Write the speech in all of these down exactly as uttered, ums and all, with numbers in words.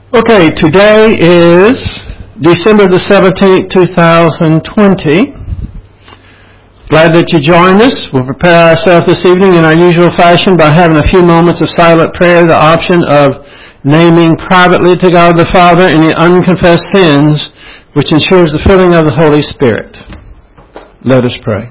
Okay, today is December the seventeenth, two thousand twenty. Glad that you joined us. We'll prepare ourselves this evening in our usual fashion by having a few moments of silent prayer, the option of naming privately to God the Father any unconfessed sins, which ensures the filling of the Holy Spirit. Let us pray.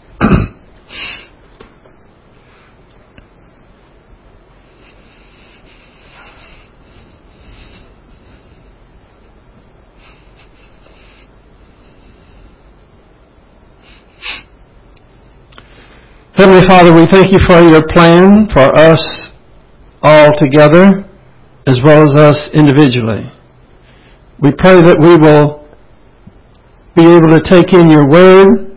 Heavenly Father, we thank you for your plan for us all together as well as us individually. We pray that we will be able to take in your word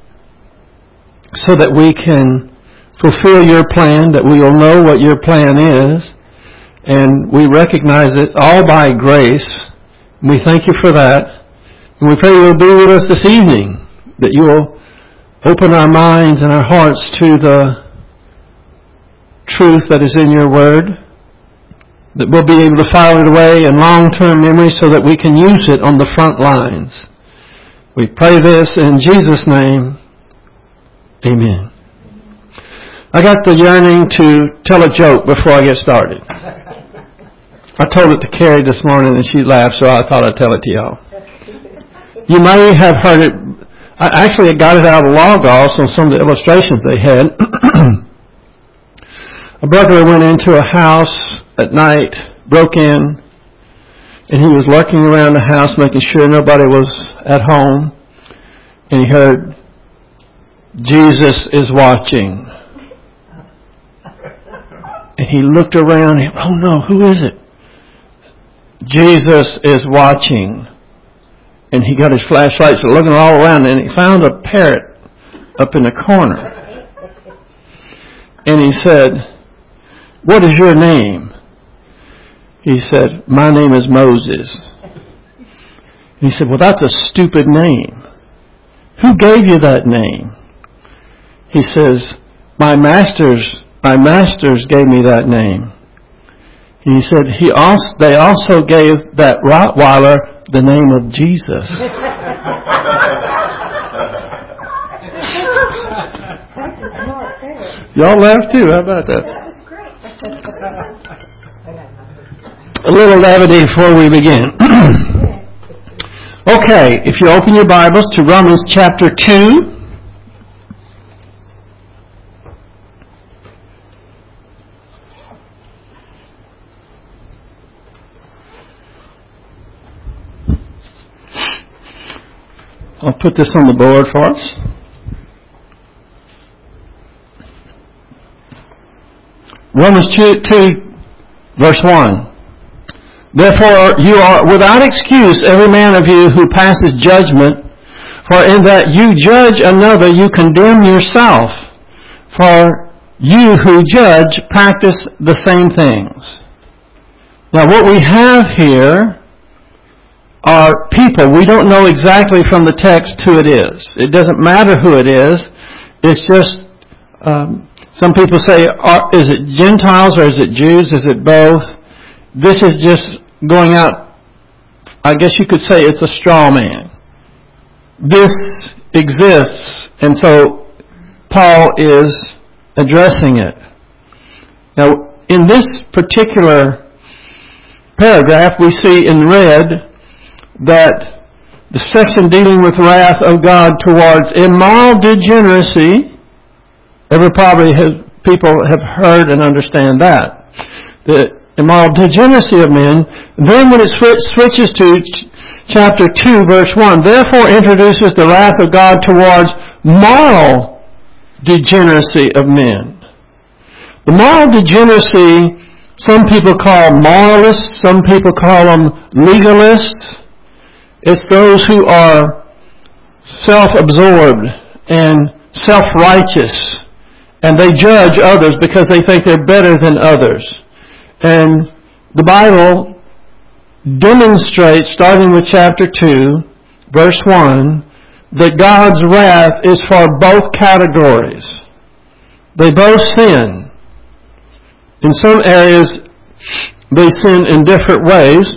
so that we can fulfill your plan, that we will know what your plan is, and we recognize it's all by grace. We thank you for that. And we pray you will be with us this evening, that you will open our minds and our hearts to the truth that is in your word, that we'll be able to file it away in long-term memory so that we can use it on the front lines. We pray this in Jesus' name. Amen. I got the yearning to tell a joke before I get started. I told it to Carrie this morning and she laughed, so I thought I'd tell it to y'all. You may have heard it. I actually got it out of Logos on some of the illustrations they had. A burglar went into a house at night, broke in, and he was lurking around the house making sure nobody was at home. And he heard, "Jesus is watching." And he looked around and, "Oh no, who is it?" "Jesus is watching." And he got his flashlight, so looking all around, and he found a parrot up in the corner. And he said, "What is your name?" He said, "My name is Moses." And he said, "Well, that's a stupid name. Who gave you that name?" He says, My masters, my masters gave me that name." And he said, he also, they also gave that Rottweiler the name of Jesus. Y'all laughed too. How about that? That was great. A little levity before we begin. Okay, if you open your Bibles to Romans chapter two. I'll put this on the board for us. Romans two, verse one. "Therefore you are without excuse, every man of you who passes judgment, for in that you judge another, you condemn yourself. For you who judge practice the same things." Now what we have here are people. We don't know exactly from the text who it is. It doesn't matter who it is. It's just, um, some people say, are, is it Gentiles or is it Jews? Is it both? This is just going out, I guess you could say it's a straw man. This exists, and so Paul is addressing it. Now, in this particular paragraph, we see in red that the section dealing with wrath of God towards immoral degeneracy, every probably has, people have heard and understand that. The immoral degeneracy of men. Then when it switch, switches to ch- chapter two, verse one, therefore introduces the wrath of God towards moral degeneracy of men. The moral degeneracy, some people call moralists, some people call them legalists. It's those who are self-absorbed and self-righteous, and they judge others because they think they're better than others. And the Bible demonstrates, starting with chapter two, verse one, that God's wrath is for both categories. They both sin. In some areas, they sin in different ways.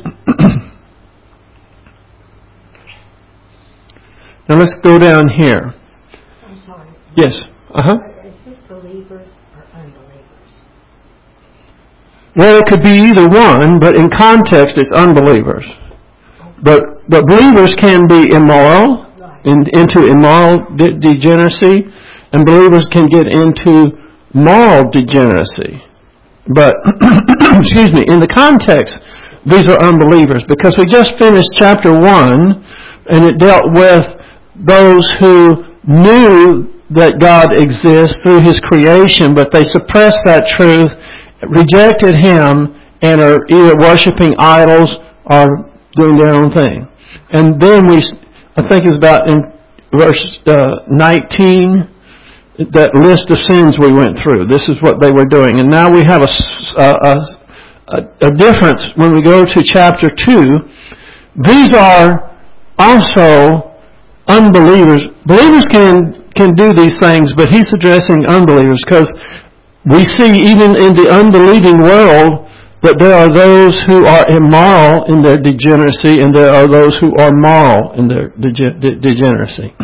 Now let's go down here. I'm sorry. Yes. Uh-huh. Is this believers or unbelievers? Well, it could be either one, but in context it's unbelievers. But but believers can be immoral, Right. in, into immoral de- degeneracy, and believers can get into moral degeneracy. But, excuse me, in the context, these are unbelievers, because we just finished chapter one, and it dealt with those who knew that God exists through His creation, but they suppressed that truth, rejected Him, and are either worshiping idols or doing their own thing. And then we, I think it's about in verse uh, nineteen, that list of sins we went through. This is what they were doing. And now we have a, a, a, a difference when we go to chapter two. These are also unbelievers. Believers can, can do these things, but he's addressing unbelievers, because we see even in the unbelieving world that there are those who are immoral in their degeneracy, and there are those who are moral in their dege- de- degeneracy.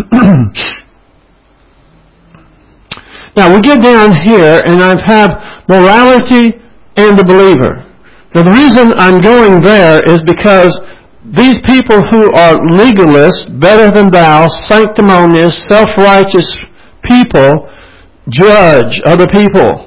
Now we get down here, and I have morality and the believer. Now the reason I'm going there is because these people who are legalists, better than thou, sanctimonious, self-righteous people, judge other people.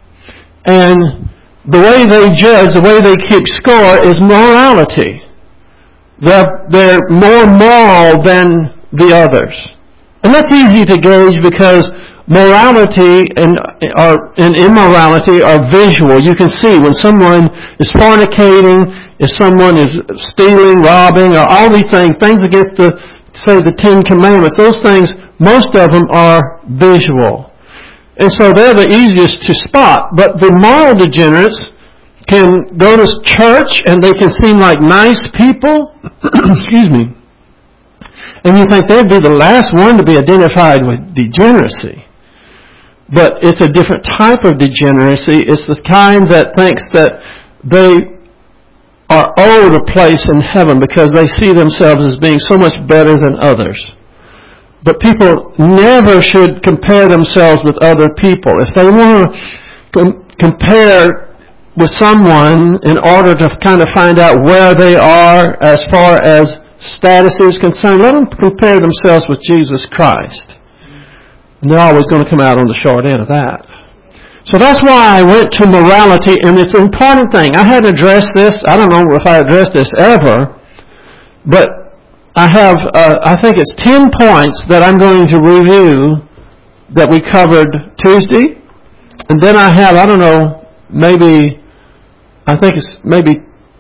And the way they judge, the way they keep score is morality. They're, they're more moral than the others. And that's easy to gauge because morality and, or, and immorality are visual. You can see when someone is fornicating, if someone is stealing, robbing, or all these things, things against the, say, the Ten Commandments, those things, most of them are visual. And so they're the easiest to spot. But the moral degenerates can go to church and they can seem like nice people. Excuse me. And you think they'd be the last one to be identified with degeneracy. But it's a different type of degeneracy. It's the kind that thinks that they are owed a place in heaven because they see themselves as being so much better than others. But people never should compare themselves with other people. If they want to com- compare with someone in order to kind of find out where they are as far as status is concerned, let them compare themselves with Jesus Christ. And they're always going to come out on the short end of that. So that's why I went to morality, and it's an important thing. I hadn't addressed this. I don't know if I addressed this ever, but I have, uh, I think it's ten points that I'm going to review that we covered Tuesday. And then I have, I don't know, maybe, I think it's maybe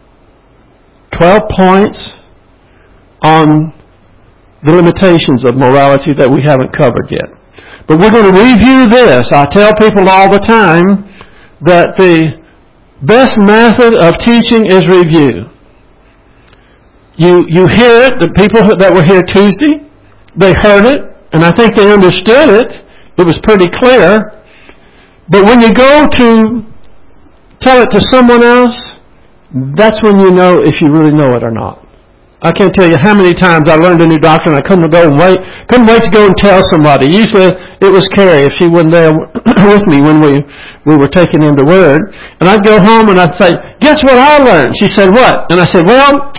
twelve points on the limitations of morality that we haven't covered yet. But we're going to review this. I tell people all the time that the best method of teaching is review. You you hear it, the people that were here Tuesday, they heard it, and I think they understood it. It was pretty clear. But when you go to tell it to someone else, that's when you know if you really know it or not. I can't tell you how many times I learned a new doctrine. I couldn't go and wait, couldn't wait to go and tell somebody. Usually it was Carrie if she wasn't there with me when we we were taking in the Word. And I'd go home and I'd say, "Guess what I learned?" She said, "What?" And I said, "Well,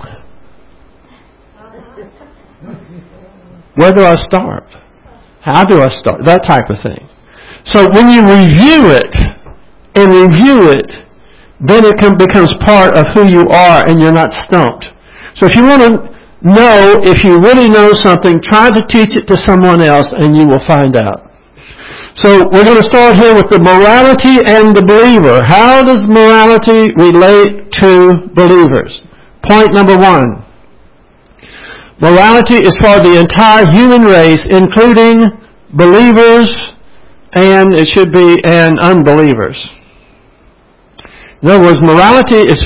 where do I start? How do I start?" That type of thing. So when you review it and review it, then it can, becomes part of who you are and you're not stumped. So if you want to know if you really know something, try to teach it to someone else and you will find out. So we're going to start here with the morality and the believer. How does morality relate to believers? Point number one. Morality is for the entire human race, including believers and it should be and unbelievers. In other words, morality is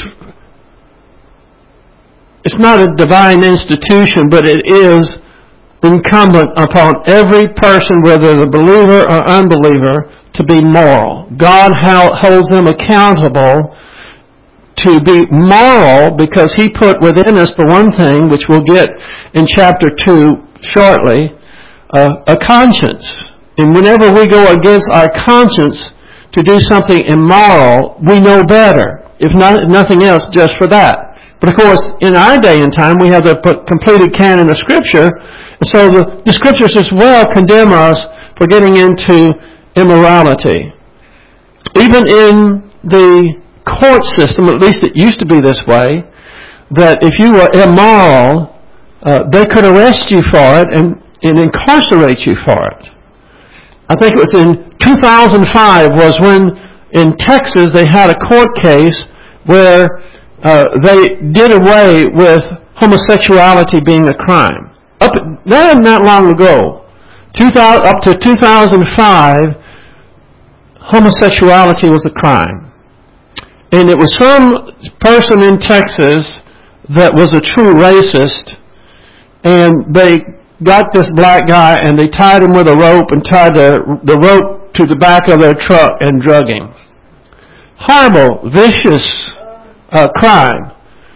It's not a divine institution, but it is incumbent upon every person, whether the believer or unbeliever, to be moral. God holds them accountable to be moral because He put within us, for one thing, which we'll get in chapter two shortly, uh, a conscience. And whenever we go against our conscience to do something immoral, we know better, if not nothing else, just for that. But of course, in our day and time, we have the completed canon of Scripture, and so the, the Scriptures as well condemn us for getting into immorality. Even in the court system, at least it used to be this way, that if you were immoral, uh, they could arrest you for it and, and incarcerate you for it. I think it was in two thousand five was when in Texas they had a court case where uh, they did away with homosexuality being a crime. Up that wasn't that long ago. two thousand, up to two thousand five, homosexuality was a crime. And it was some person in Texas that was a true racist, and they got this black guy and they tied him with a rope and tied the, the rope to the back of their truck and drug him. Horrible, vicious uh, crime.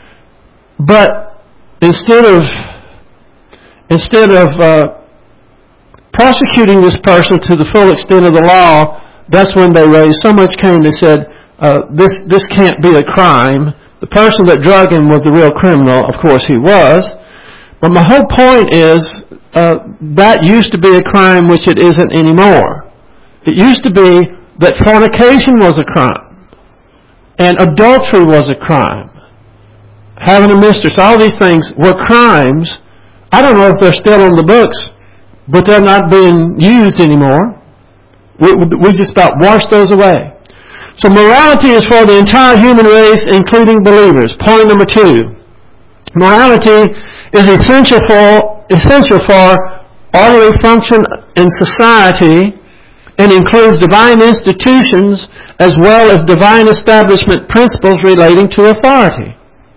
But instead of instead of uh, prosecuting this person to the full extent of the law, that's when they raised so much Cain. They said, uh, this this can't be a crime. The person that drug him was the real criminal. Of course he was. But my whole point is, uh, that used to be a crime which it isn't anymore. It used to be that fornication was a crime. And adultery was a crime. Having a mistress, all these things were crimes. I don't know if they're still on the books, but they're not being used anymore. We, we just about washed those away. So morality is for the entire human race, including believers. Point number two. Morality is essential for, essential for orderly function in society and includes divine institutions as well as divine establishment principles relating to authority.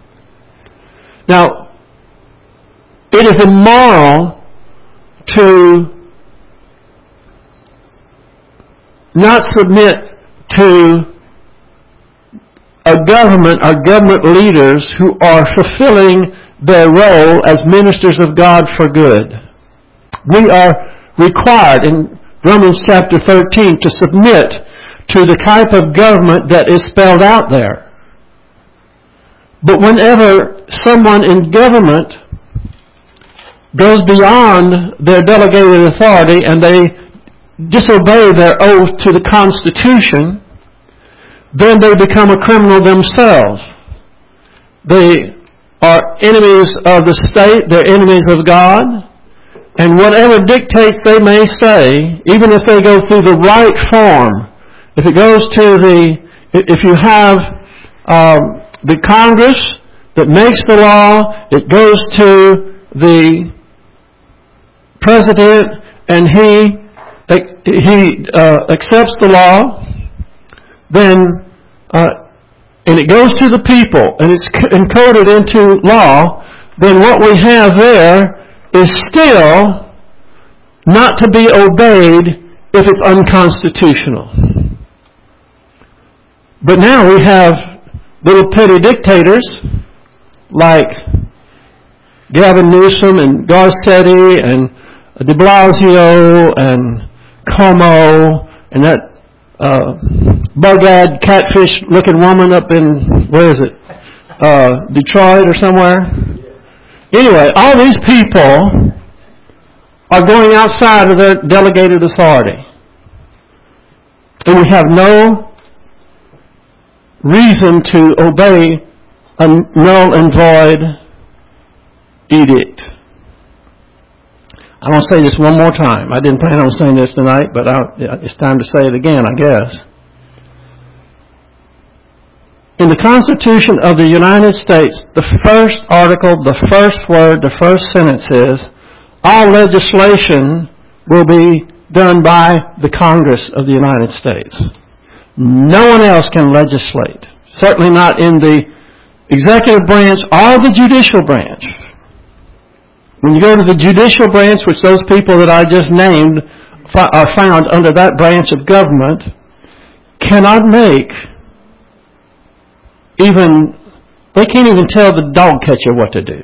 Now, it is immoral to not submit to a government or government leaders who are fulfilling their role as ministers of God for good. We are required in Romans chapter thirteen to submit to the type of government that is spelled out there. But whenever someone in government goes beyond their delegated authority and they disobey their oath to the Constitution, then they become a criminal themselves. They are enemies of the state, they're enemies of God, and whatever dictates they may say, even if they go through the right form, if it goes to the, if you have um, the Congress that makes the law, it goes to the President and he he uh, accepts the law, then uh, and it goes to the people and it's encoded into law, then what we have there is still not to be obeyed if it's unconstitutional. But now we have little petty dictators like Gavin Newsom and Garcetti and de Blasio and Como and that uh, bug-eyed, catfish-looking woman up in, where is it, uh, Detroit or somewhere? Anyway, all these people are going outside of their delegated authority. And we have no reason to obey a null and void edict. I want to say this one more time. I didn't plan on saying this tonight, but I'll, it's time to say it again, I guess. In the Constitution of the United States, the first article, the first word, the first sentence is, all legislation will be done by the Congress of the United States. No one else can legislate. Certainly not in the executive branch or the judicial branch. When you go to the judicial branch, which those people that I just named are found under that branch of government, cannot make even, they can't even tell the dog catcher what to do.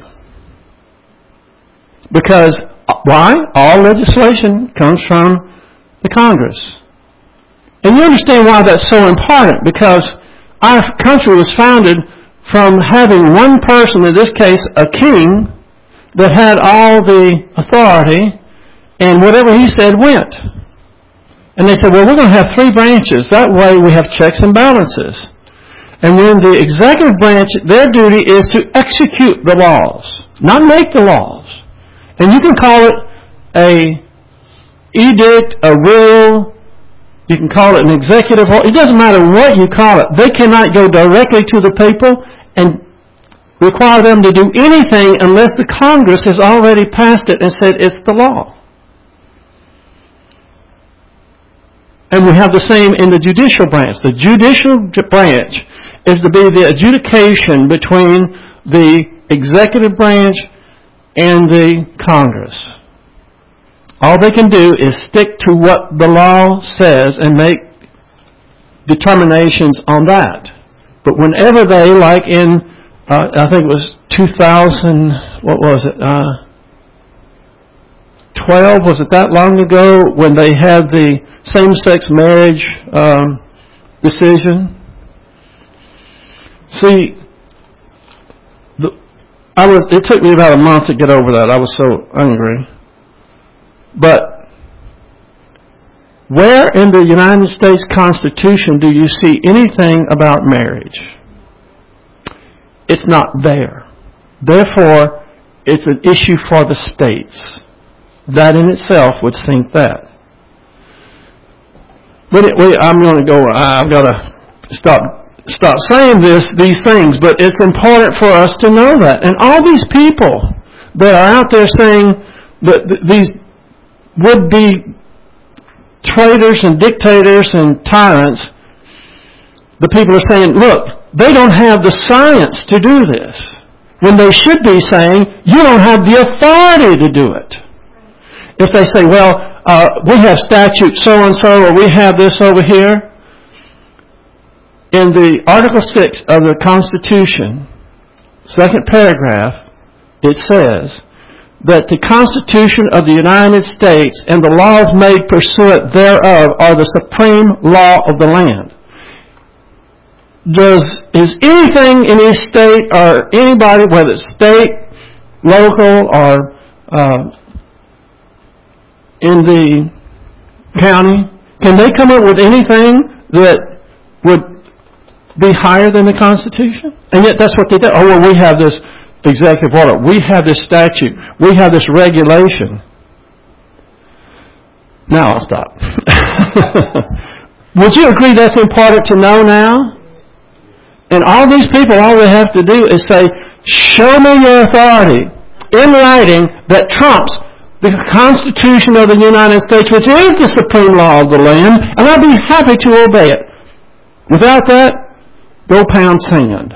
Because, why? All legislation comes from the Congress. And you understand why that's so important, because our country was founded from having one person, in this case a king, that had all the authority, and whatever he said went. And they said, well, we're going to have three branches. That way we have checks and balances. And when the executive branch, their duty is to execute the laws, not make the laws. And you can call it a edict, a rule, you can call it an executive order. It doesn't matter what you call it. They cannot go directly to the people and require them to do anything unless the Congress has already passed it and said it's the law. And we have the same in the judicial branch. The judicial branch is to be the adjudication between the executive branch and the Congress. All they can do is stick to what the law says and make determinations on that. But whenever they, like in, uh, I think it was two thousand, what was it, uh, twelve, was it that long ago, when they had the same-sex marriage um, decision? See, the, I was. It took me about a month to get over that. I was so angry. But where in the United States Constitution do you see anything about marriage? It's not there. Therefore, it's an issue for the states. That in itself would sink that. But it, wait, I'm going to go. I've got to stop. Stop saying this, these things, but it's important for us to know that. And all these people that are out there saying that these would-be traitors and dictators and tyrants, the people are saying, look, they don't have the science to do this. When they should be saying, you don't have the authority to do it. If they say, well, uh, we have statute so-and-so, or we have this over here. In the Article six of the Constitution, second paragraph, it says that the Constitution of the United States and the laws made pursuant thereof are the supreme law of the land. Does, is anything in any state or anybody, whether it's state, local, or uh, in the county, can they come up with anything that would be higher than the Constitution? And yet that's what they do. Oh, well, we have this executive order. We have this statute. We have this regulation. Now I'll stop. Would you agree that's important to know now? And all these people, all they have to do is say, show me your authority in writing that trumps the Constitution of the United States, which is the supreme law of the land, and I'll be happy to obey it. Without that, go pound sand.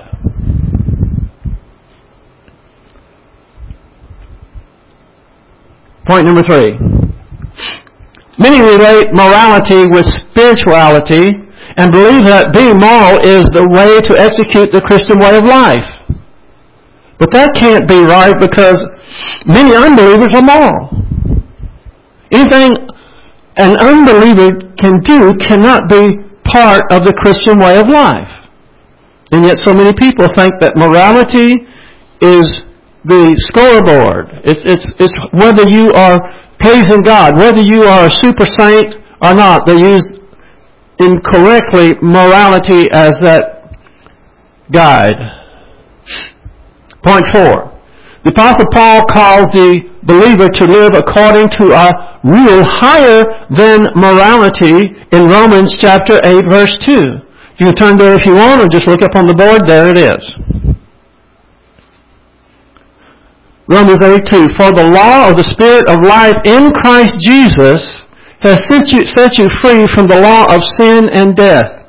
Point number three. Many relate morality with spirituality and believe that being moral is the way to execute the Christian way of life. But that can't be right, because many unbelievers are moral. Anything an unbeliever can do cannot be part of the Christian way of life. And yet so many people think that morality is the scoreboard. It's, it's, it's whether you are praising God, whether you are a super saint or not. They use incorrectly morality as that guide. Point four. The Apostle Paul calls the believer to live according to a rule higher than morality in Romans chapter eight, verse two. You can turn there if you want, or just look up on the board. There it is. Romans eight two. For the law of the Spirit of life in Christ Jesus has set you, set you free from the law of sin and death.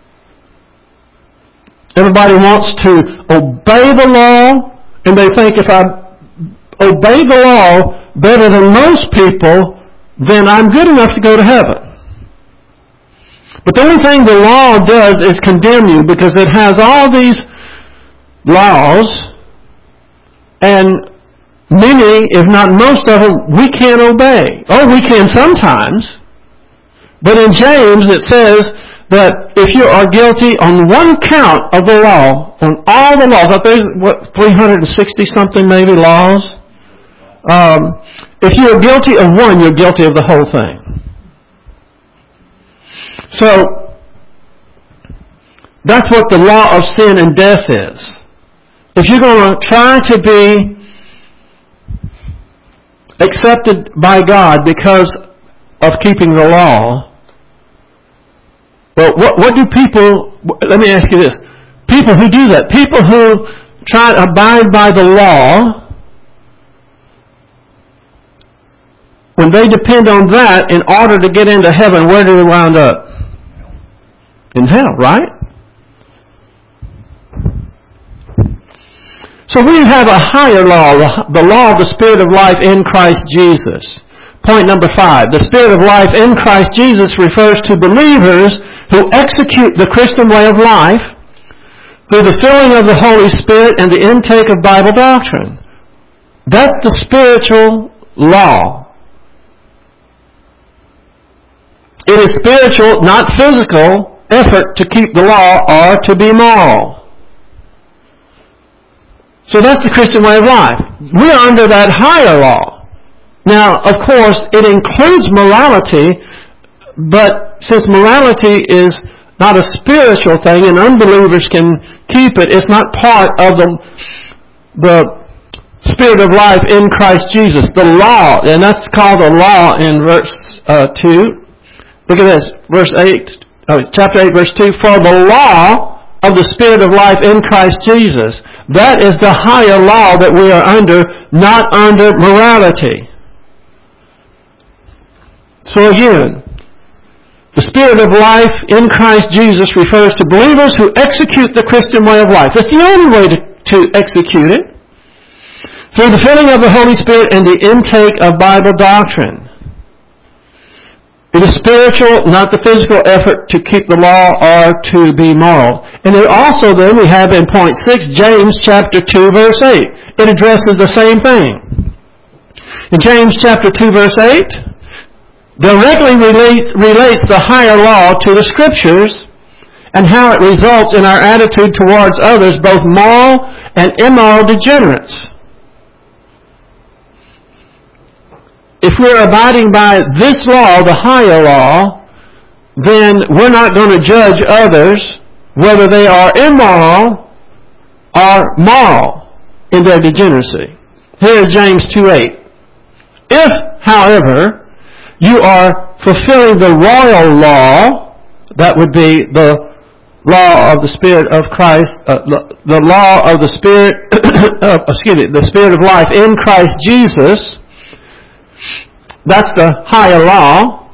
Everybody wants to obey the law, and they think if I obey the law better than most people, then I'm good enough to go to heaven. But the only thing the law does is condemn you, because it has all these laws, and many, if not most of them, we can't obey. Oh, we can sometimes. But in James it says that if you are guilty on one count of the law, on all the laws, I think what, three hundred sixty something maybe laws, um, if you are guilty of one, you're guilty of the whole thing. So, that's what the law of sin and death is. If you're going to try to be accepted by God because of keeping the law, well, what, what do people, let me ask you this, people who do that, people who try to abide by the law, when they depend on that in order to get into heaven, where do they wind up? In hell, right? So we have a higher law, the law of the Spirit of life in Christ Jesus. Point number five. The Spirit of life in Christ Jesus refers to believers who execute the Christian way of life through the filling of the Holy Spirit and the intake of Bible doctrine. That's the spiritual law. It is spiritual, not physical, effort to keep the law or to be moral. So that's the Christian way of life. We are under that higher law. Now, of course, it includes morality, but since morality is not a spiritual thing and unbelievers can keep it, it's not part of the, the Spirit of life in Christ Jesus. The law, and that's called the law in verse uh, two. Look at this, verse eight, oh, chapter eight, verse two. For the law of the Spirit of life in Christ Jesus. That is the higher law that we are under, not under morality. So again, the Spirit of life in Christ Jesus refers to believers who execute the Christian way of life. It's the only way to, to execute it. Through the filling of the Holy Spirit and the intake of Bible doctrine. It is spiritual, not the physical effort to keep the law or to be moral. And then also then we have in point six, James chapter two verse eight. It addresses the same thing. In James chapter two verse eight, directly relates, relates the higher law to the Scriptures and how it results in our attitude towards others, both moral and immoral degenerates. If we're abiding by this law, the higher law, then we're not going to judge others whether they are immoral or moral in their degeneracy. Here is James two eight. If, however, you are fulfilling the royal law, that would be the law of the Spirit of Christ, uh, the, the law of the Spirit, uh, excuse me, the Spirit of life in Christ Jesus. That's the higher law.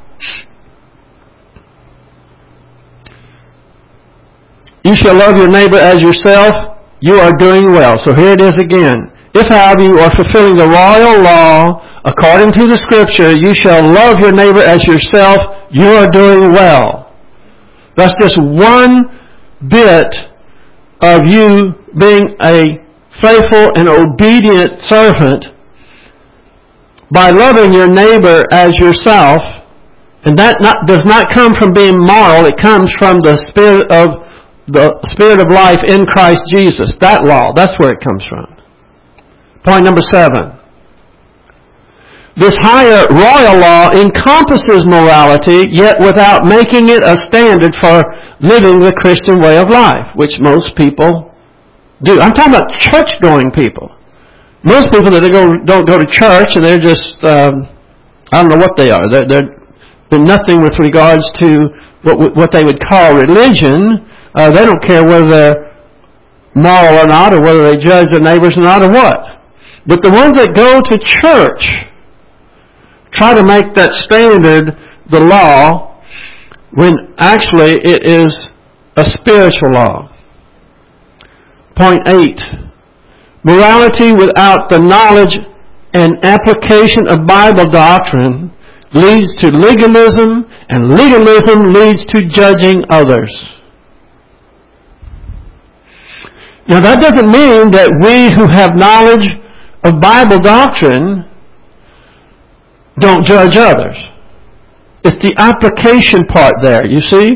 You shall love your neighbor as yourself. You are doing well. So here it is again. If, however, you are fulfilling the royal law according to the Scripture, you shall love your neighbor as yourself. You are doing well. That's just one bit of you being a faithful and obedient servant by loving your neighbor as yourself. And that not, does not come from being moral. It comes from the Spirit of the Spirit of life in Christ Jesus. That law, that's where it comes from. Point number seven. This higher royal law encompasses morality, yet without making it a standard for living the Christian way of life, which most people do. I'm talking about church-going people. Most people that go, don't go to church, and they're just, um, I don't know what they are. They're, they're, they're nothing with regards to what, what they would call religion. Uh, they don't care whether they're moral or not, or whether they judge their neighbors or not, or what. But the ones that go to church try to make that standard the law, when actually it is a spiritual law. Point eight. Morality without the knowledge and application of Bible doctrine leads to legalism, and legalism leads to judging others. Now that doesn't mean that we who have knowledge of Bible doctrine don't judge others. It's the application part there, you see?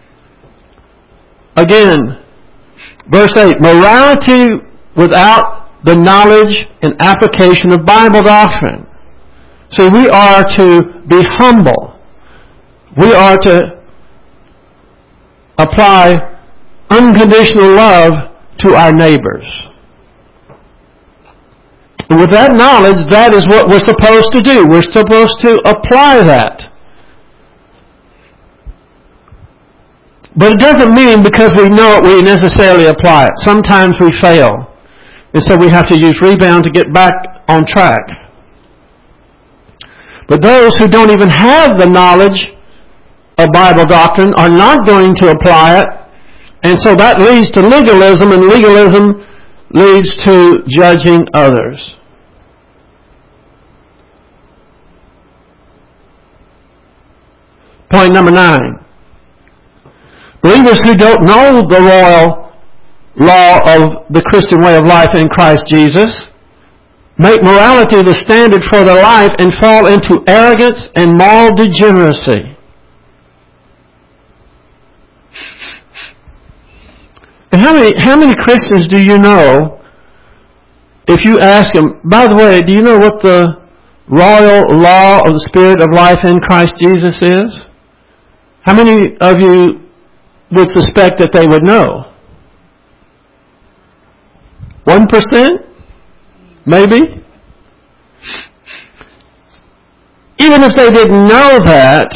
Again, verse eight, morality without the knowledge and application of Bible doctrine. So we are to be humble. We are to apply unconditional love to our neighbors. And with that knowledge, that is what we're supposed to do. We're supposed to apply that. But it doesn't mean because we know it, we necessarily apply it. Sometimes we fail. And so we have to use rebound to get back on track. But those who don't even have the knowledge of Bible doctrine are not going to apply it. And so that leads to legalism, and legalism leads to judging others. Point number nine. Believers who don't know the royal law of the Christian way of life in Christ Jesus make morality the standard for their life and fall into arrogance and moral degeneracy. And how many, how many Christians do you know, if you ask them, by the way, do you know what the royal law of the Spirit of life in Christ Jesus is? How many of you would suspect that they would know? One percent? Maybe? Even if they didn't know that,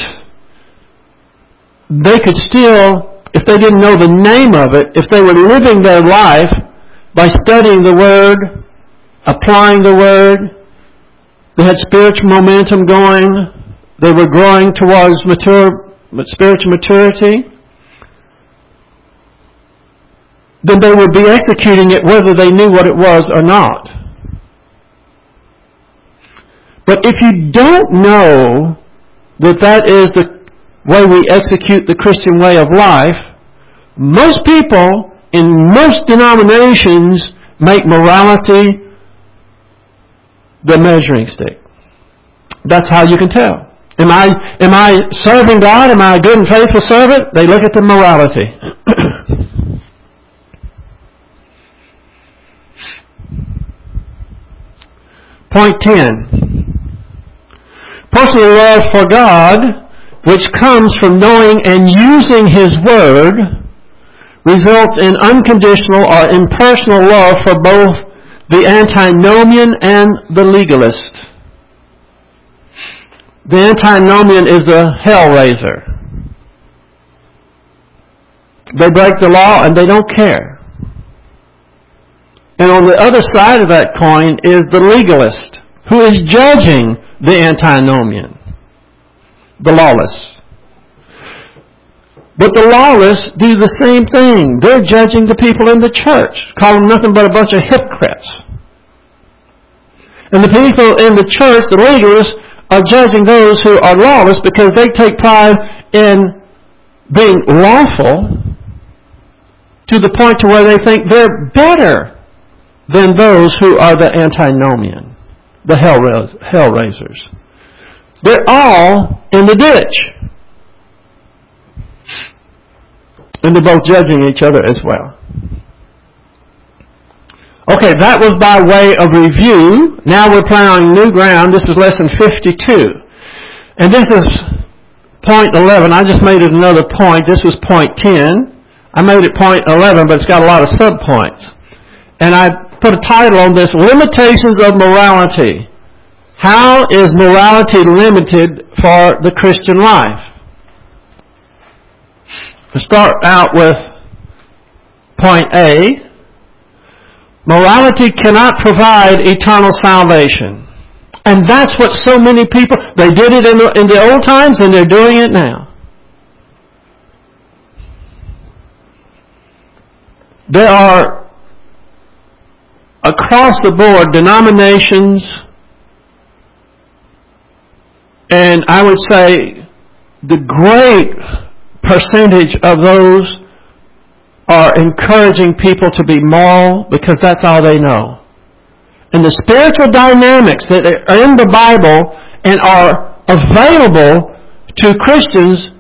they could still, if they didn't know the name of it, if they were living their life by studying the Word, applying the Word, they had spiritual momentum going, they were growing towards mature, spiritual maturity, then they would be executing it whether they knew what it was or not. But if you don't know that that is the way we execute the Christian way of life, most people in most denominations make morality the measuring stick. That's how you can tell. Am I, am I serving God? Am I a good and faithful servant? They look at the morality. Point ten. Personal love for God, which comes from knowing and using His Word, results in unconditional or impersonal love for both the antinomian and the legalist. The antinomian is the hellraiser. They break the law and they don't care. And on the other side of that coin is the legalist, who is judging the antinomian, the lawless. But the lawless do the same thing. They're judging the people in the church, call them nothing but a bunch of hypocrites. And the people in the church, the legalists, are judging those who are lawless because they take pride in being lawful to the point to where they think they're better than those who are the antinomian, the hellraisers. They're all in the ditch. And they're both judging each other as well. Okay, that was by way of review. Now we're plowing new ground. This is lesson fifty-two. And this is point eleven. I just made it another point. This was point ten. I made it point eleven, but it's got a lot of subpoints. And I put a title on this, Limitations of Morality. How is morality limited for the Christian life? We'll start out with point A. Morality cannot provide eternal salvation. And that's what so many people, they did it in the, in the old times and they're doing it now. There are, across the board, denominations, and I would say the great percentage of those are encouraging people to be moral because that's all they know. And the spiritual dynamics that are in the Bible and are available to Christians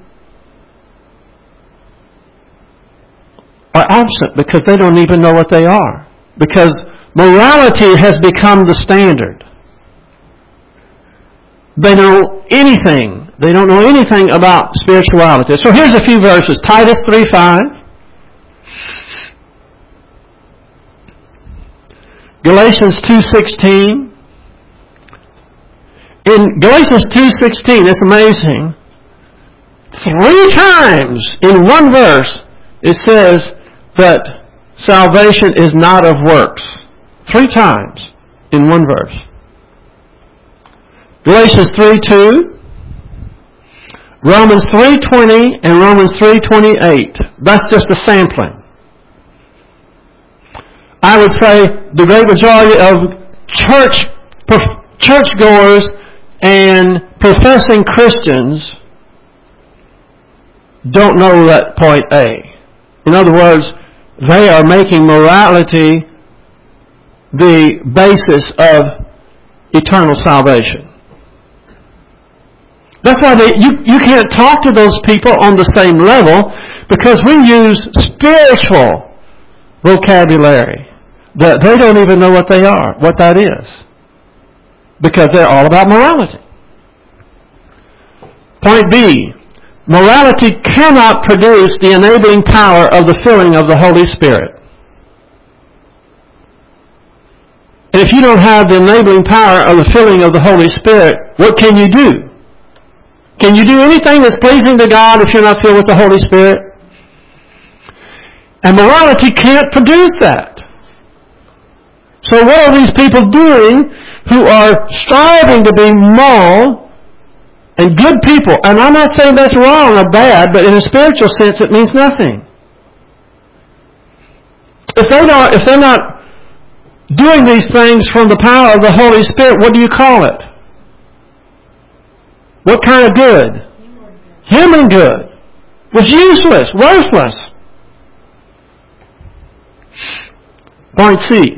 are absent because they don't even know what they are. Because morality has become the standard. They don't know anything. They don't know anything about spirituality. So here's a few verses. Titus three five. Galatians two sixteen. In Galatians two sixteen, it's amazing. Three times in one verse it says that salvation is not of works. Three times in one verse. Galatians three two, Romans three twenty, and Romans three twenty-eight. That's just a sampling. I would say the great majority of church churchgoers and professing Christians don't know that point A. In other words, they are making morality the basis of eternal salvation. That's why they, you, you can't talk to those people on the same level because we use spiritual vocabulary that they don't even know what they are, what that is. Because they're all about morality. Point B, morality cannot produce the enabling power of the filling of the Holy Spirit. And if you don't have the enabling power of the filling of the Holy Spirit, what can you do? Can you do anything that's pleasing to God if you're not filled with the Holy Spirit? And morality can't produce that. So what are these people doing who are striving to be moral and good people? And I'm not saying that's wrong or bad, but in a spiritual sense it means nothing. If they're not, if they're not doing these things from the power of the Holy Spirit, what do you call it? What kind of good? Human good. Was useless, worthless. Point C.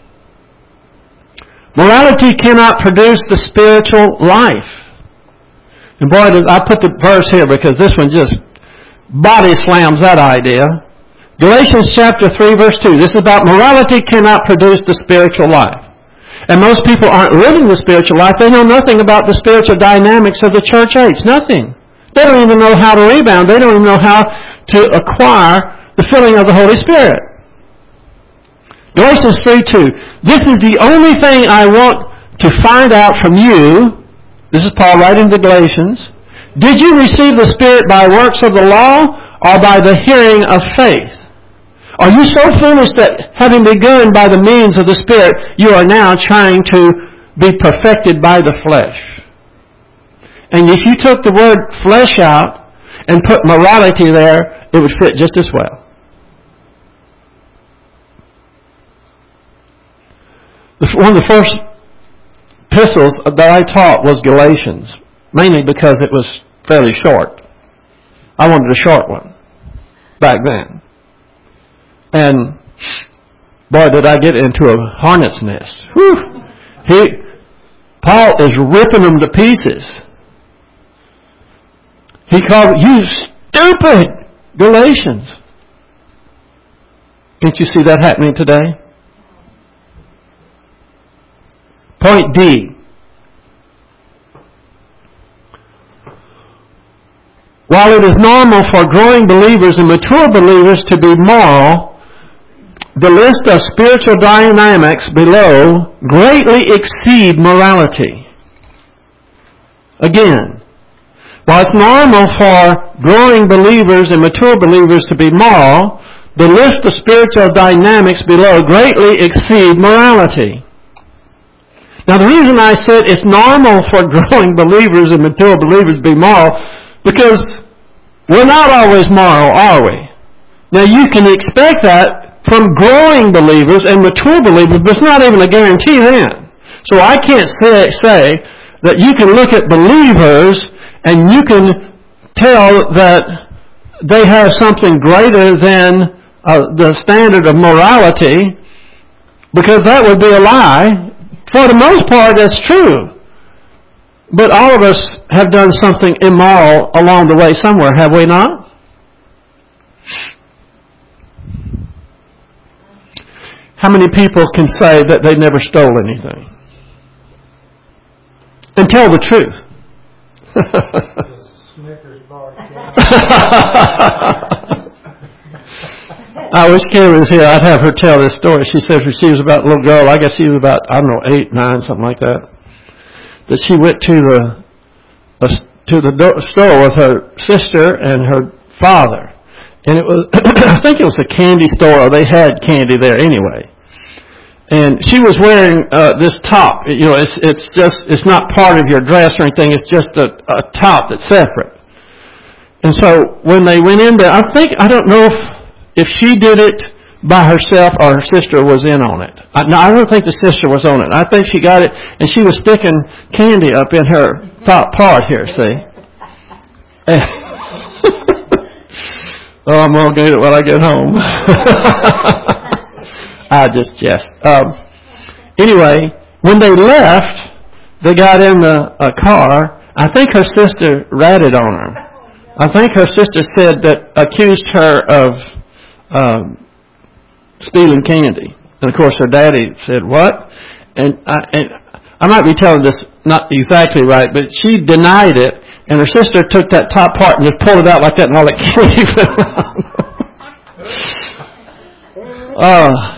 Morality cannot produce the spiritual life. And boy, I put the verse here because this one just body slams that idea. Galatians chapter three verse two. This is about morality cannot produce the spiritual life. And most people aren't living the spiritual life. They know nothing about the spiritual dynamics of the church age. Nothing. They don't even know how to rebound. They don't even know how to acquire the filling of the Holy Spirit. Galatians three two. This is the only thing I want to find out from you. This is Paul writing to Galatians. Did you receive the Spirit by works of the law or by the hearing of faith? Are you so foolish that having begun by the means of the Spirit, you are now trying to be perfected by the flesh? And if you took the word flesh out and put morality there, it would fit just as well. One of the first epistles that I taught was Galatians, mainly because it was fairly short. I wanted a short one back then. And boy, did I get into a hornet's nest. Whew. He, Paul is ripping them to pieces. He called, you stupid Galatians. Can't you see that happening today? Point D. While it is normal for growing believers and mature believers to be moral, the list of spiritual dynamics below greatly exceed morality. Again, while it's normal for growing believers and mature believers to be moral, the list of spiritual dynamics below greatly exceed morality. Now the reason I said it's normal for growing believers and mature believers to be moral, because we're not always moral, are we? Now you can expect that from growing believers and mature believers, but it's not even a guarantee then. So I can't say, say that you can look at believers and you can tell that they have something greater than uh, the standard of morality, because that would be a lie. For the most part, that's true. But all of us have done something immoral along the way somewhere, have we not? How many people can say that they never stole anything? And tell the truth. Snickers bar. I wish Karen was here. I'd have her tell this story. She says when she was about a little girl, I guess she was about, I don't know, eight, nine, something like that, that she went to the uh, to the do- store with her sister and her father. And it was, I think it was a candy store, or they had candy there anyway. And she was wearing uh, this top. You know, it's it's just, it's not part of your dress or anything. It's just a, a top that's separate. And so when they went in there, I think, I don't know if, if she did it by herself or her sister was in on it. I, no, I don't think the sister was on it. I think she got it, and she was sticking candy up in her top part here, see? And oh, I'm going to get it when I get home. I just jest. Um, anyway, when they left, they got in the a car. I think her sister ratted on her. I think her sister said that, accused her of um, stealing candy. And of course her daddy said, what? And I, and I might be telling this not exactly right, but she denied it, and her sister took that top part and just pulled it out like that, and all that candy fell out. Oh.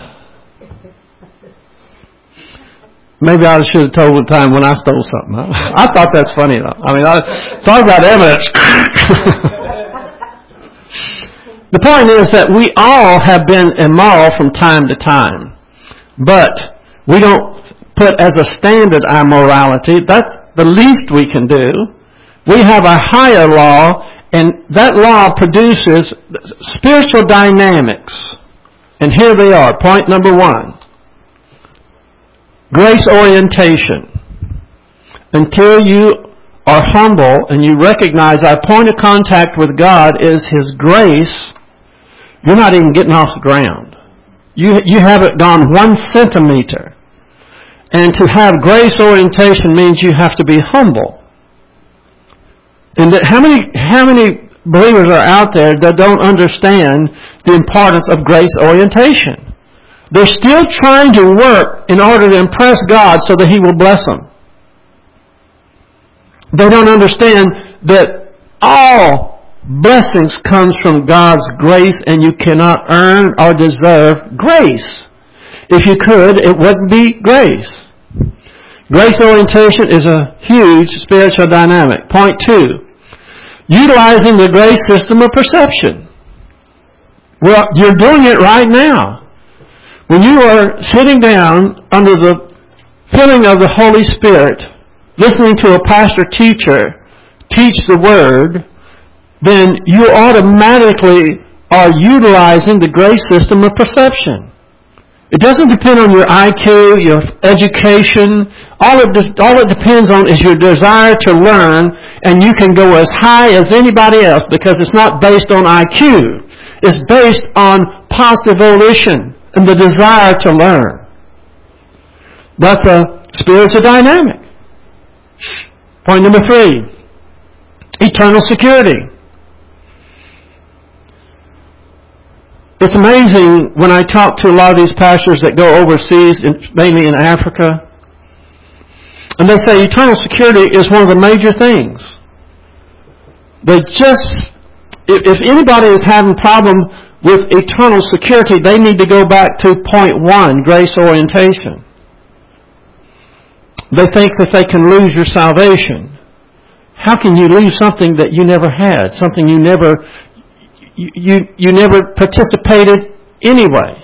Maybe I should have told the time when I stole something. I thought that's funny, though. I mean, I thought about evidence. The point is that we all have been immoral from time to time. But we don't put as a standard our morality. That's the least we can do. We have a higher law, and that law produces spiritual dynamics. And here they are. Point number one. Grace orientation. Until you are humble and you recognize our point of contact with God is His grace, you're not even getting off the ground. You you haven't gone one centimeter. And to have grace orientation means you have to be humble. And that how many how many believers are out there that don't understand the importance of grace orientation? They're still trying to work in order to impress God so that He will bless them. They don't understand that all blessings comes from God's grace, and you cannot earn or deserve grace. If you could, it wouldn't be grace. Grace orientation is a huge spiritual dynamic. Point two, utilizing the grace system of perception. Well, you're doing it right now. When you are sitting down under the filling of the Holy Spirit, listening to a pastor teacher teach the Word, then you automatically are utilizing the grace system of perception. It doesn't depend on your I Q, your education. All it, all it depends on is your desire to learn, and you can go as high as anybody else because it's not based on I Q. It's based on positive volition and the desire to learn. That's a spiritual dynamic. Point number three, eternal security. It's amazing when I talk to a lot of these pastors that go overseas, mainly in Africa, and they say eternal security is one of the major things. They just, if anybody is having a problem with eternal security, they need to go back to point one, grace orientation. They think that they can lose your salvation. How can you lose something that you never had, something you never you you, you never participated anyway?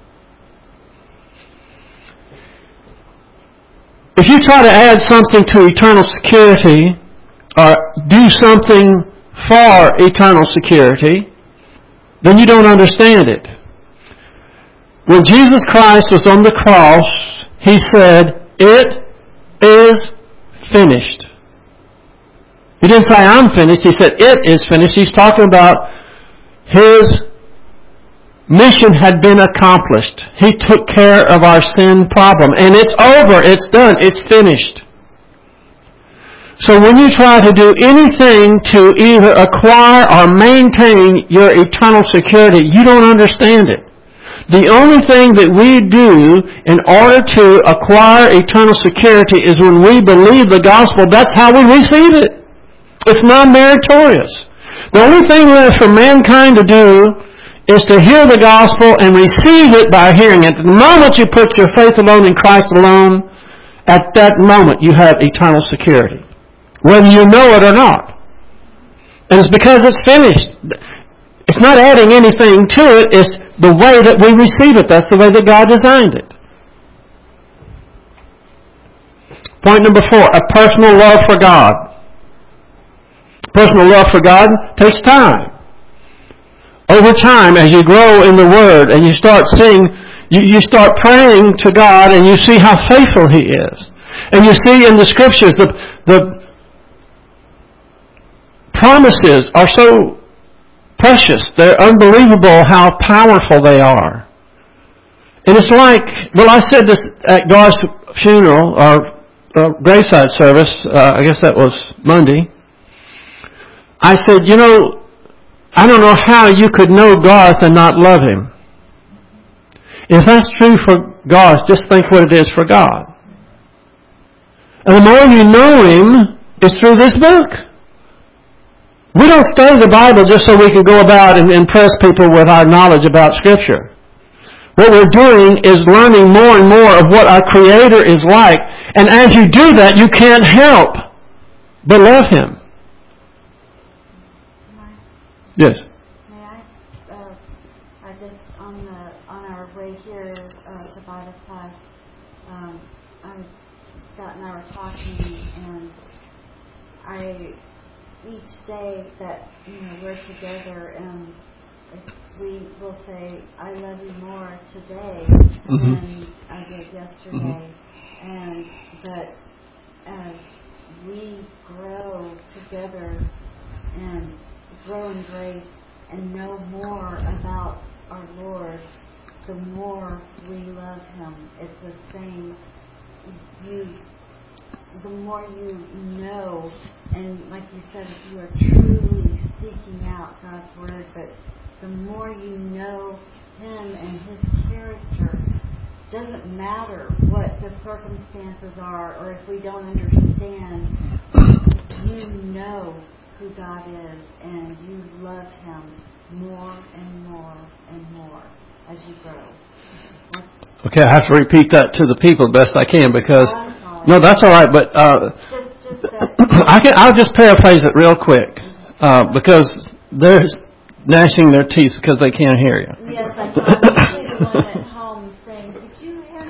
If you try to add something to eternal security or do something for eternal security, then you don't understand it. When Jesus Christ was on the cross, He said, "It is finished." He didn't say, "I'm finished." He said, "It is finished." He's talking about His mission had been accomplished. He took care of our sin problem. And it's over. It's done. It's finished. So when you try to do anything to either acquire or maintain your eternal security, you don't understand it. The only thing that we do in order to acquire eternal security is when we believe the gospel. That's how we receive it. It's non-meritorious. The only thing left for mankind to do is to hear the gospel and receive it by hearing it. The moment you put your faith alone in Christ alone, at that moment you have eternal security, whether you know it or not. And it's because it's finished. It's not adding anything to it. It's the way that we receive it. That's the way that God designed it. Point number four, a personal love for God. Personal love for God takes time. Over time, as you grow in the Word and you start seeing, you, you start praying to God and you see how faithful He is. And you see in the Scriptures the, the promises are so precious. They're unbelievable how powerful they are. And it's like, well, I said this at Gar's funeral, or uh, graveside service, uh, I guess that was Monday. I said, you know, I don't know how you could know Garth and not love him. If that's true for Garth, just think what it is for God. And the more you know Him is through this book. We don't study the Bible just so we can go about and impress people with our knowledge about Scripture. What we're doing is learning more and more of what our Creator is like. And as you do that, you can't help but love Him. Yes. May I? Uh, I just on the on our way here uh, to Bible class, um, I, Scott and I were talking, and I each day that you know we're together, and we will say, "I love you more today mm-hmm. than I did yesterday," mm-hmm. and that as we grow together and grow in grace and know more about our Lord, the more we love Him. It's the same. You, the more you know, and like you said, if you are truly seeking out God's Word, but the more you know Him and His character, doesn't matter what the circumstances are, or if we don't understand, you know who God is, and you love Him more and more and more as you grow. That's okay, I have to repeat that to the people the best I can because oh, no, that's all right. But uh, just, just that, I can. I'll just paraphrase it real quick uh, because they're gnashing their teeth because they can't hear you. Yes, I can. The one at home saying, "Did you hear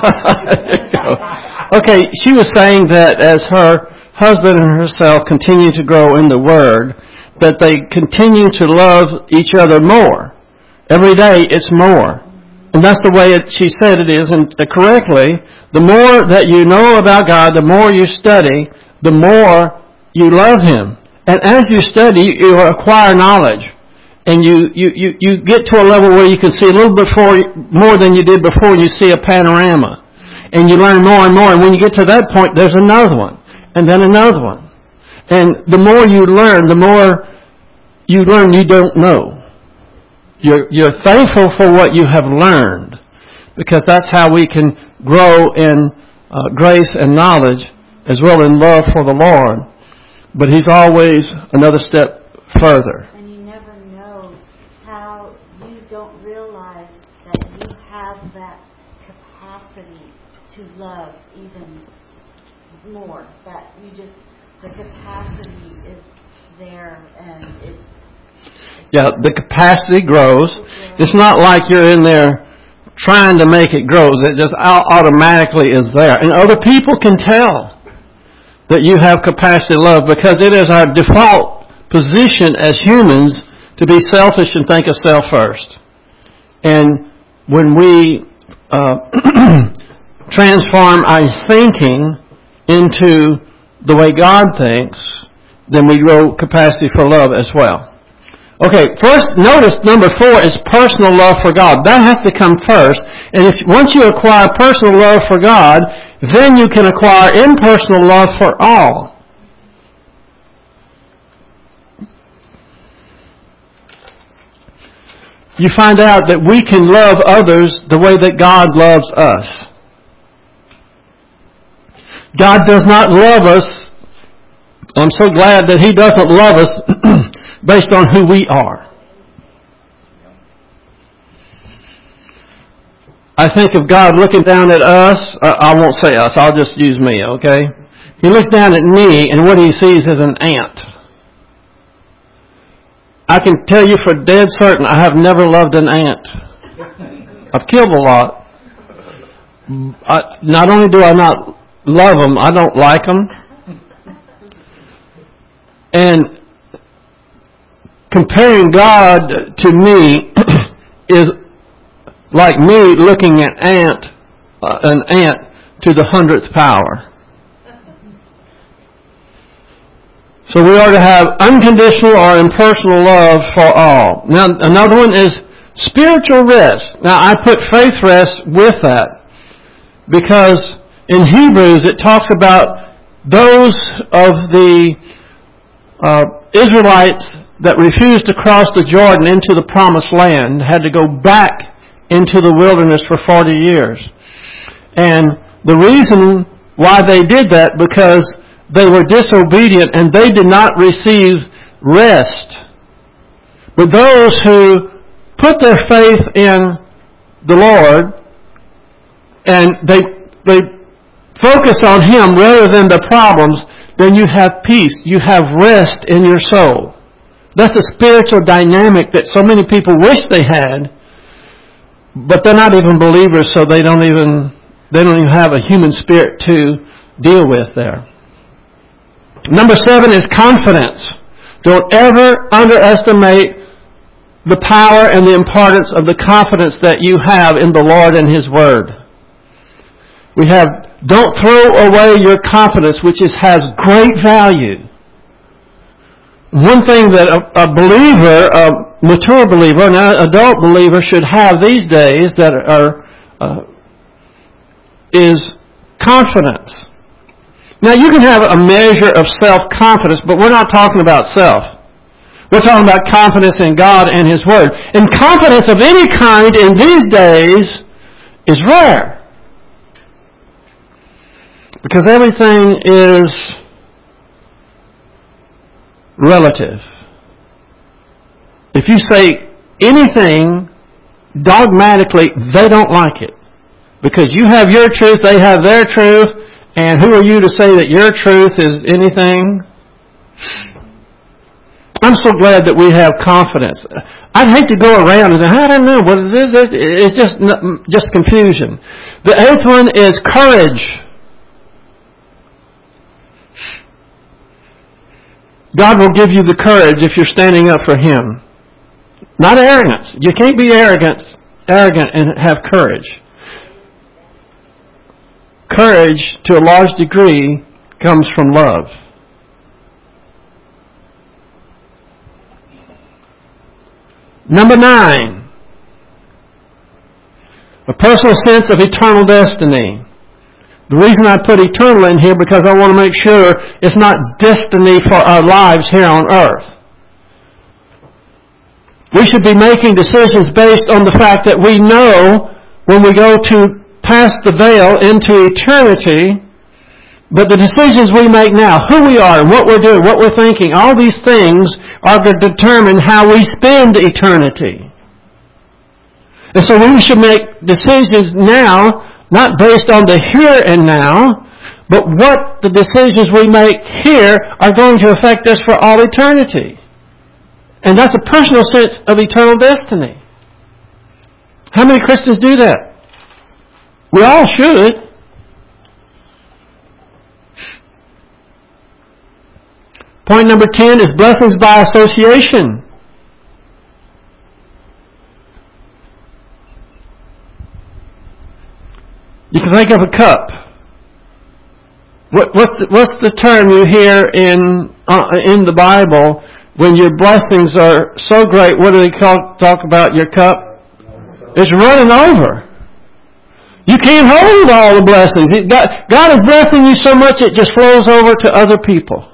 that?" Okay, she was saying that as her husband and herself continue to grow in the Word, that they continue to love each other more. Every day it's more. And that's the way it, she said it is, and correctly, the more that you know about God, the more you study, the more you love Him. And as you study, you acquire knowledge. And you, you, you, you get to a level where you can see a little bit more, more than you did before. You see a panorama. And you learn more and more. And when you get to that point, there's another one. And then another one. And the more you learn, the more you learn you don't know. You're, you're thankful for what you have learned, because that's how we can grow in uh, grace and knowledge as well in love for the Lord. But He's always another step further. And you never know how you don't realize that you have that capacity to love even more. That you just, the capacity is there, and it's, it's yeah, the capacity grows. It's not like you're in there trying to make it grow. It just automatically is there. And other people can tell that you have capacity to love, because it is our default position as humans to be selfish and think of self first. And when we uh, transform our thinking into the way God thinks, then we grow capacity for love as well. Okay, first, notice number four is personal love for God. That has to come first. And if once you acquire personal love for God, then you can acquire impersonal love for all. You find out that we can love others the way that God loves us. God does not love us. I'm so glad that He doesn't love us based on who we are. I think of God looking down at us. I won't say us. I'll just use me, okay? He looks down at me, and what He sees is an ant. I can tell you for dead certain I have never loved an ant. I've killed a lot. I, not only do I not love them, I don't like them. And comparing God to me is like me looking at ant, uh, an ant to the hundredth power. So we are to have unconditional or impersonal love for all. Now, another one is spiritual rest. Now, I put faith rest with that because in Hebrews it talks about those of the uh, Israelites that refused to cross the Jordan into the promised land had to go back into the wilderness for forty years. And the reason why they did that, because they were disobedient and they did not receive rest. But those who put their faith in the Lord and they they focus on Him rather than the problems, then you have peace. You have rest in your soul. That's a spiritual dynamic that so many people wish they had, but they're not even believers, so they don't even they don't even have a human spirit to deal with there. Number seven is confidence. Don't ever underestimate the power and the importance of the confidence that you have in the Lord and His Word. We have, don't throw away your confidence, which is, has great value. One thing that a, a believer, a mature believer, an adult believer should have these days that are, uh, is confidence. Now, you can have a measure of self-confidence, but we're not talking about self. We're talking about confidence in God and His Word. And confidence of any kind in these days is rare. Because everything is relative. If you say anything dogmatically, they don't like it. Because you have your truth, they have their truth, and who are you to say that your truth is anything? I'm so glad that we have confidence. I'd hate to go around and say, I don't know, what is this? It's just just confusion. The eighth one is courage. God will give you the courage if you're standing up for Him. Not arrogance. You can't be arrogant, arrogant and have courage. Courage, to a large degree, comes from love. Number nine, a personal sense of eternal destiny. The reason I put eternal in here because I want to make sure it's not destiny for our lives here on earth. We should be making decisions based on the fact that we know when we go to pass the veil into eternity, but the decisions we make now, who we are and what we're doing, what we're thinking, all these things are to determine how we spend eternity. And so we should make decisions now, not based on the here and now, but what the decisions we make here are going to affect us for all eternity. And that's a personal sense of eternal destiny. How many Christians do that? We all should. Point number ten is blessings by association. You can think of a cup. What, what's the, what's the term you hear in uh, in the Bible when your blessings are so great, what do they call, talk about your cup? It's running over. You can't hold all the blessings. It, God, God is blessing you so much it just flows over to other people.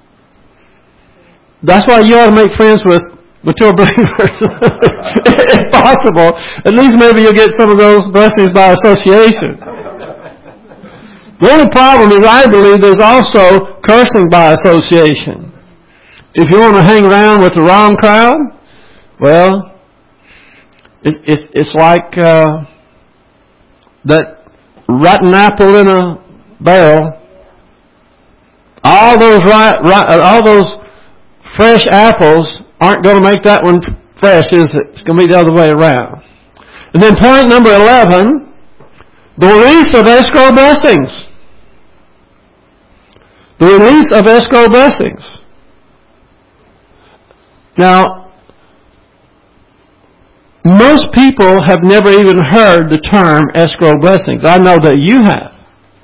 That's why you ought to make friends with mature believers. If possible. At least maybe you'll get some of those blessings by association. The only problem is I believe there's also cursing by association. If you want to hang around with the wrong crowd, well, it, it, it's like uh, that rotten apple in a barrel. All those right, right, all those fresh apples aren't going to make that one fresh, is it? It's going to be the other way around. And then point number eleven, the release of escrow blessings. The release of escrow blessings. Now, most people have never even heard the term escrow blessings. I know that you have.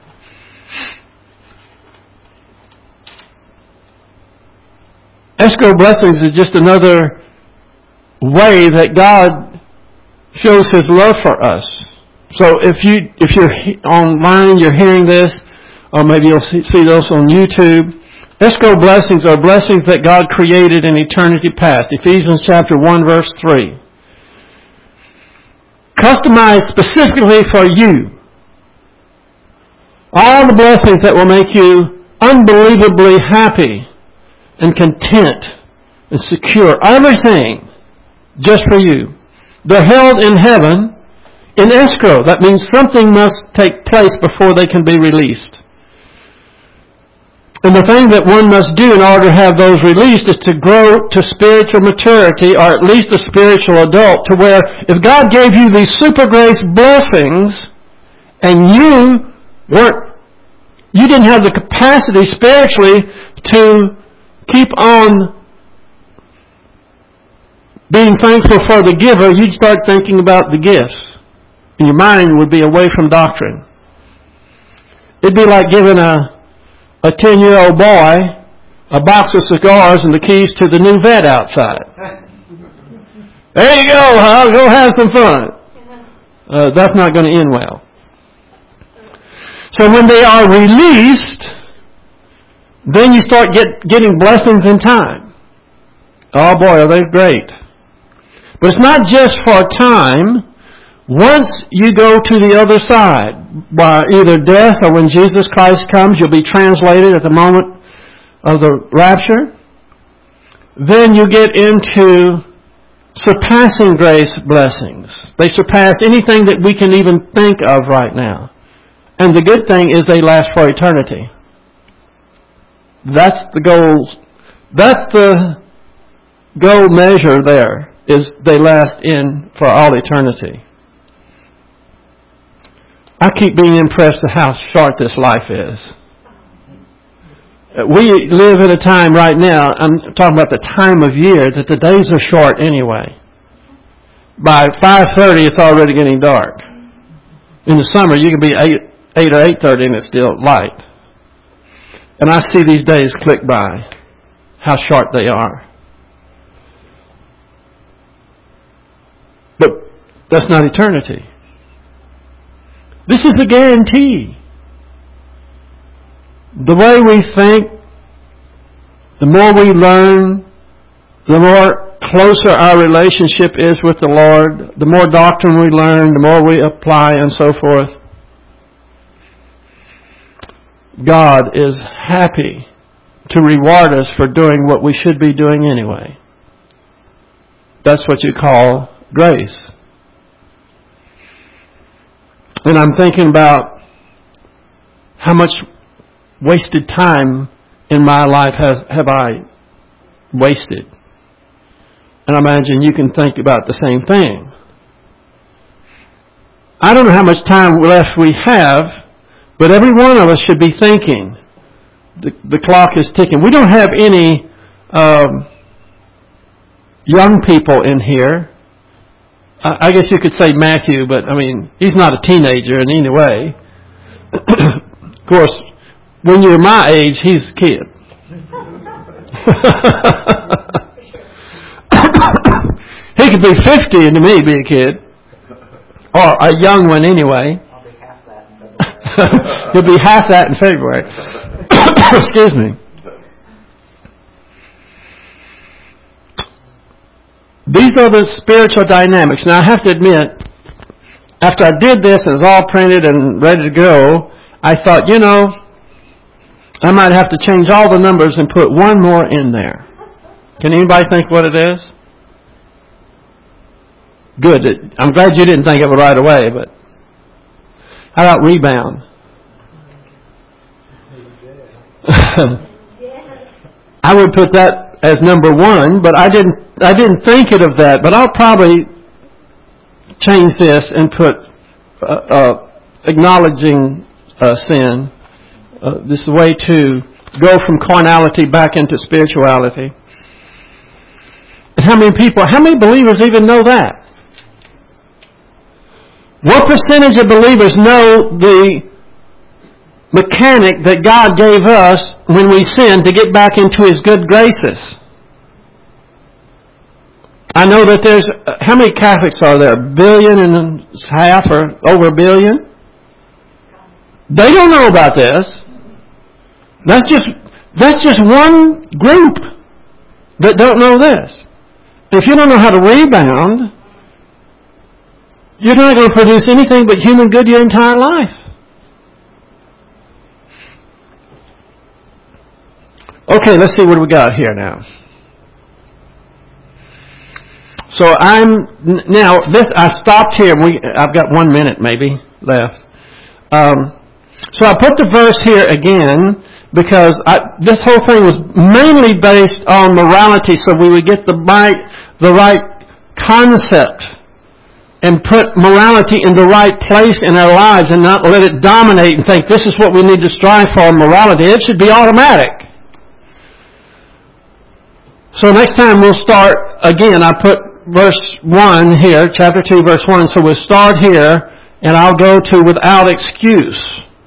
Escrow blessings is just another way that God shows His love for us. So if you if you're online, you're hearing this, or maybe you'll see, see those on YouTube. Escrow blessings are blessings that God created in eternity past. Ephesians chapter one, verse three. Customized specifically for you. All the blessings that will make you unbelievably happy and content and secure. Everything just for you. They're held in heaven in escrow. That means something must take place before they can be released. And the thing that one must do in order to have those released is to grow to spiritual maturity, or at least a spiritual adult, to where if God gave you these super grace blessings and you weren't, you didn't have the capacity spiritually to keep on being thankful for the giver, you'd start thinking about the gifts. And your mind would be away from doctrine. It'd be like giving a a ten-year-old boy a box of cigars and the keys to the new vet outside. There you go, Hal. Go have some fun. Uh, that's not going to end well. So when they are released, then you start get, getting blessings in time. Oh boy, are they great. But it's not just for time. Once you go to the other side, by either death or when Jesus Christ comes, you'll be translated at the moment of the rapture. Then you get into surpassing grace blessings. They surpass anything that we can even think of right now. And the good thing is they last for eternity. That's the goal. That's the goal measure there, is they last in for all eternity. I keep being impressed at how short this life is. We live in a time right now, I'm talking about the time of year, that the days are short anyway. By five thirty, it's already getting dark. In the summer, you can be eight, eight or eight thirty and it's still light. And I see these days click by, how short they are. But that's not eternity. This is a guarantee. The way we think, the more we learn, the more closer our relationship is with the Lord, the more doctrine we learn, the more we apply and so forth. God is happy to reward us for doing what we should be doing anyway. That's what you call grace. And I'm thinking about how much wasted time in my life has, have I wasted. And I imagine you can think about the same thing. I don't know how much time left we have, but every one of us should be thinking. The, the clock is ticking. We don't have any um, young people in here. I guess you could say Matthew, but I mean, he's not a teenager in any way. Of course, when you're my age, he's a kid. could be fifty and to me be a kid. Or a young one anyway. I'll be half that in February. He'll be half that in February. Excuse me. These are the spiritual dynamics. Now I have to admit, after I did this and it was all printed and ready to go, I thought, you know, I might have to change all the numbers and put one more in there. Can anybody think what it is? Good. I'm glad you didn't think of it right away, but how about rebound? I would put that as number one, but I didn't I didn't think it of that. But I'll probably change this and put uh, uh, acknowledging uh, sin. Uh, this is a way to go from carnality back into spirituality. And how many people, how many believers even know that? What percentage of believers know the mechanic that God gave us when we sinned to get back into His good graces? I know that there's, how many Catholics are there? A billion and a half or over a billion? They don't know about this. That's just, that's just one group that don't know this. If you don't know how to rebound, you're not going to produce anything but human good your entire life. Okay, let's see what we got here now. So I'm now this. I stopped here. We I've got one minute maybe left. Um, so I put the verse here again because I, this whole thing was mainly based on morality, so we would get the right the right concept and put morality in the right place in our lives and not let it dominate and think this is what we need to strive for in morality. It should be automatic. So next time we'll start again. I put verse one here, chapter two, verse one. So we'll start here and I'll go to without excuse.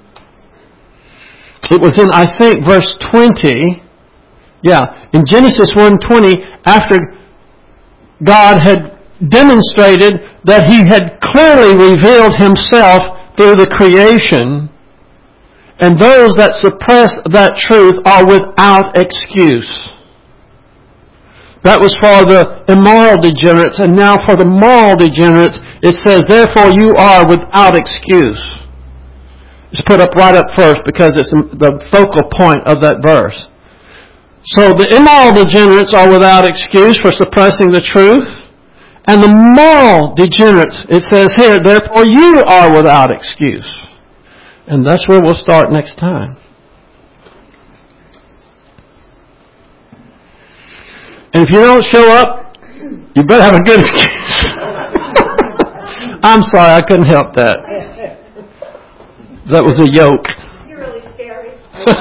It was in, I think, verse twenty. Yeah, in Genesis one twenty, after God had demonstrated that He had clearly revealed Himself through the creation, and those that suppress that truth are without excuse. That was for the immoral degenerates, and now for the moral degenerates, it says, therefore you are without excuse. It's put up right up first because it's the focal point of that verse. So the immoral degenerates are without excuse for suppressing the truth. And the moral degenerates, it says here, therefore you are without excuse. And that's where we'll start next time. And if you don't show up, you better have a good excuse. I'm sorry, I couldn't help that. That was a yoke. You're really scary.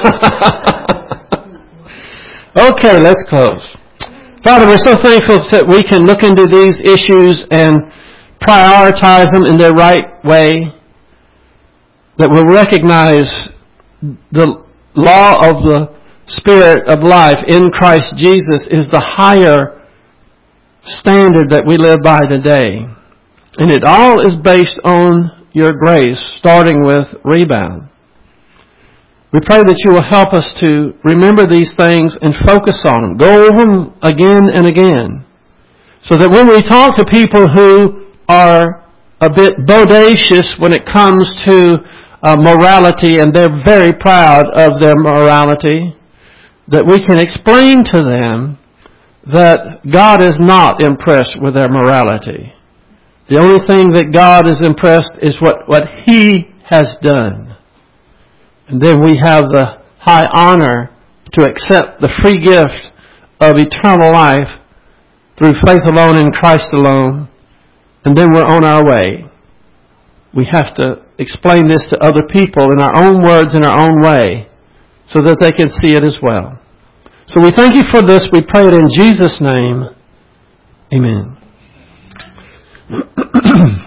Okay, let's close. Father, we're so thankful that we can look into these issues and prioritize them in their right way, that we'll recognize the law of the Spirit of life in Christ Jesus is the higher standard that we live by today. And it all is based on your grace, starting with rebound. We pray that you will help us to remember these things and focus on them. Go over them again and again. So that when we talk to people who are a bit bodacious when it comes to uh, morality, and they're very proud of their morality, that we can explain to them that God is not impressed with their morality. The only thing that God is impressed is what, what He has done. And then we have the high honor to accept the free gift of eternal life through faith alone in Christ alone. And then we're on our way. We have to explain this to other people in our own words, in our own way, so that they can see it as well. So we thank you for this. We pray it in Jesus' name. Amen.